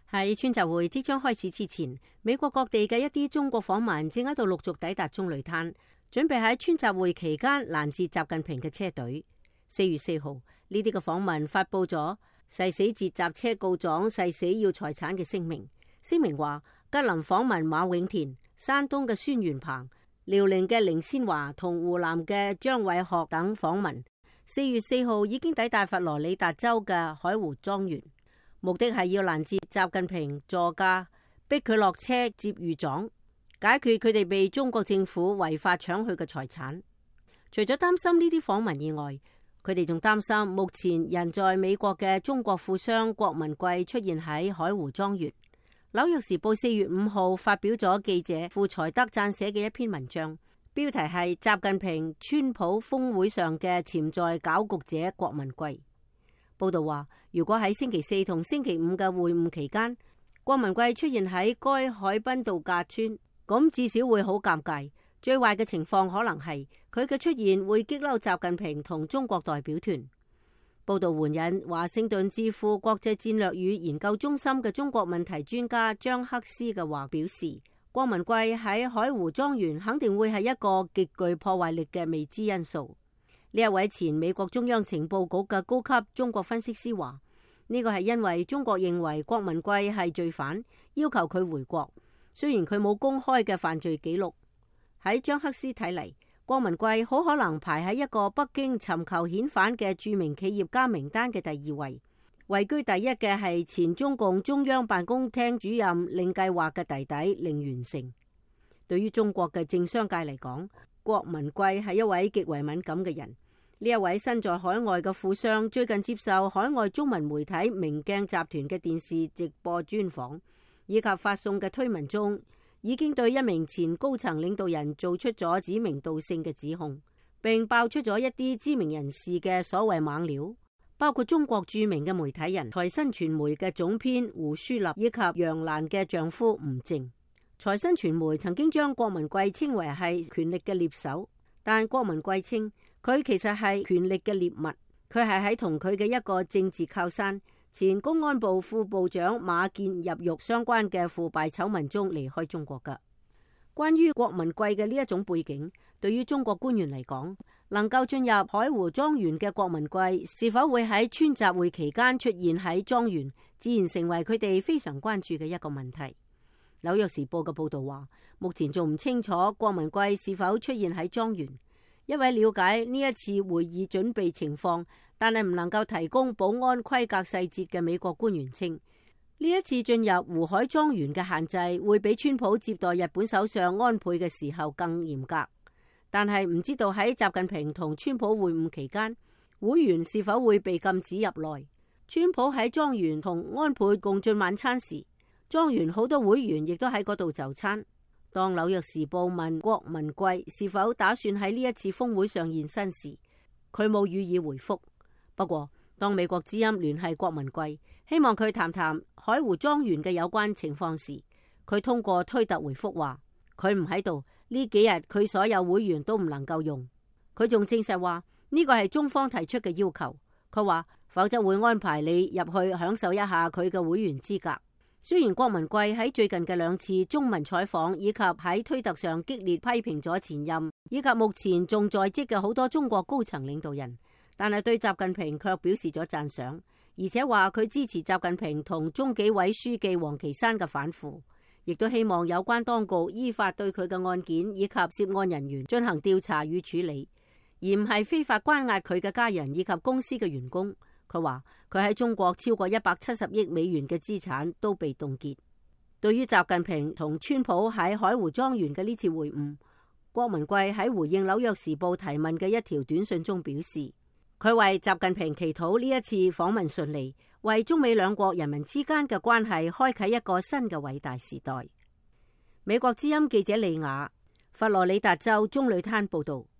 喺川習會即將開始之前，美國各地嘅一啲中國訪民正喺度陸續抵達中旅灘，準備喺川習會期間攔截習近平嘅車隊。4月4號，呢啲嘅訪民發佈咗誓死截集車告狀、誓死要財產嘅聲明。聲明話，吉林訪民馬永田、山東嘅孫元鵬、遼寧嘅凌先華同湖南嘅張偉學等訪民4月4號已經抵達佛羅里達州嘅海湖莊園，目的係要攔截習近平座駕，逼佢落車接御狀，解決佢哋被中國政府違法搶去嘅財產。除咗擔心呢啲訪民以外，佢哋仲擔心目前人在美國嘅中國富商郭文貴出現喺海湖莊園。紐約時報4月5號發表咗記者傅才德撰寫嘅一篇文章，標題係習近平川普峰會上嘅潛在攪局者郭文貴。報道話，如果喺星期4同星期5嘅會晤期間，郭文貴出現喺該海濱度假村，咁至少會好尷尬。最壞嘅情況可能係佢嘅出現會激嬲習近平同中國代表團。報道援引華盛頓智庫國際戰略與研究中心嘅中國問題專家張克斯嘅話表示，郭文貴喺海湖莊園肯定會係一個極具破壞力嘅未知因素。呢一位前美國中央情報局嘅高級中國分析師話，呢個係因為中國認為郭文貴係罪犯，要求佢回國，雖然佢冇公開嘅犯罪記錄。喺張克斯睇嚟，郭文貴好可能排喺一個北京尋求遣返嘅著名企業家名單嘅第2位，位居第一嘅係前中共中央辦公廳主任令計劃嘅弟弟令元成。對於中國嘅政商界嚟講，郭文貴係一位極為敏感嘅人。呢一位身在海外嘅富商最近接受海外中文媒體明鏡集團嘅電視直播專訪，以及發送嘅推文中，已經對一名前高層領導人做出咗指名道姓嘅指控，並爆出咗一啲知名人士嘅所謂猛料，包括中國著名嘅媒體人財新傳媒嘅總編胡舒立以及楊瀾嘅丈夫吳正。財新傳媒曾經將郭文貴稱為係權力嘅獵手，但郭文貴稱佢其實係權力嘅獵物，佢係喺同佢嘅一個政治靠山前公安部副部長馬建入獄相關嘅腐敗醜聞中離開中國㗎。關於郭文貴嘅呢一種背景，對於中國官員嚟講，能夠進入海湖莊園嘅郭文貴是否會喺川習會期間出現喺莊園，自然成為佢哋非常關注嘅一個問題。紐約時報嘅報道話，目前仲唔清楚郭文貴是否出現喺莊園。一位了解呢一次會議準備情況，但係唔能夠提供保安規格細節嘅美國官員稱，呢一次進入湖海莊園嘅限制會比川普接待日本首相安倍嘅時候更嚴格。但係唔知道喺習近平同川普會晤期間，會員是否會被禁止入內。川普喺莊園同安倍共進晚餐時，莊園好多會員亦都喺嗰度就餐。當紐約時報問郭文貴是否打算喺呢一次峰會上現身時，佢冇予以回覆。不過當美國之音聯繫郭文貴，希望佢談談海湖莊園嘅有關情況時，佢通過推特回覆話佢唔喺度，呢幾日佢所有會員都唔能夠用。佢仲證實話呢個係中方提出嘅要求，佢話否則會安排你入去享受一下佢嘅會員資格。雖然郭文貴喺最近嘅2次中文採訪以及喺推特上激烈批評咗前任以及目前仲在職嘅好多中國高層領導人，但係對習近平卻表示咗讚賞，而且話佢支持習近平同中紀委書記王岐山嘅反腐，亦都希望有關當局依法對佢嘅案件以及涉案人員進行調查與處理，而唔係非法關押佢嘅家人以及公司嘅員工。佢話佢喺中國超過170億美元嘅資產都被凍結。對於習近平同川普喺海湖莊園嘅呢次會晤，郭文貴喺回應紐約時報提問嘅一條短信中表示，佢為習近平祈禱呢一次訪問順利，為中美兩國人民之間嘅關係開啟一個新嘅偉大時代。美國之音記者利亞，佛羅里達州中旅灘報道。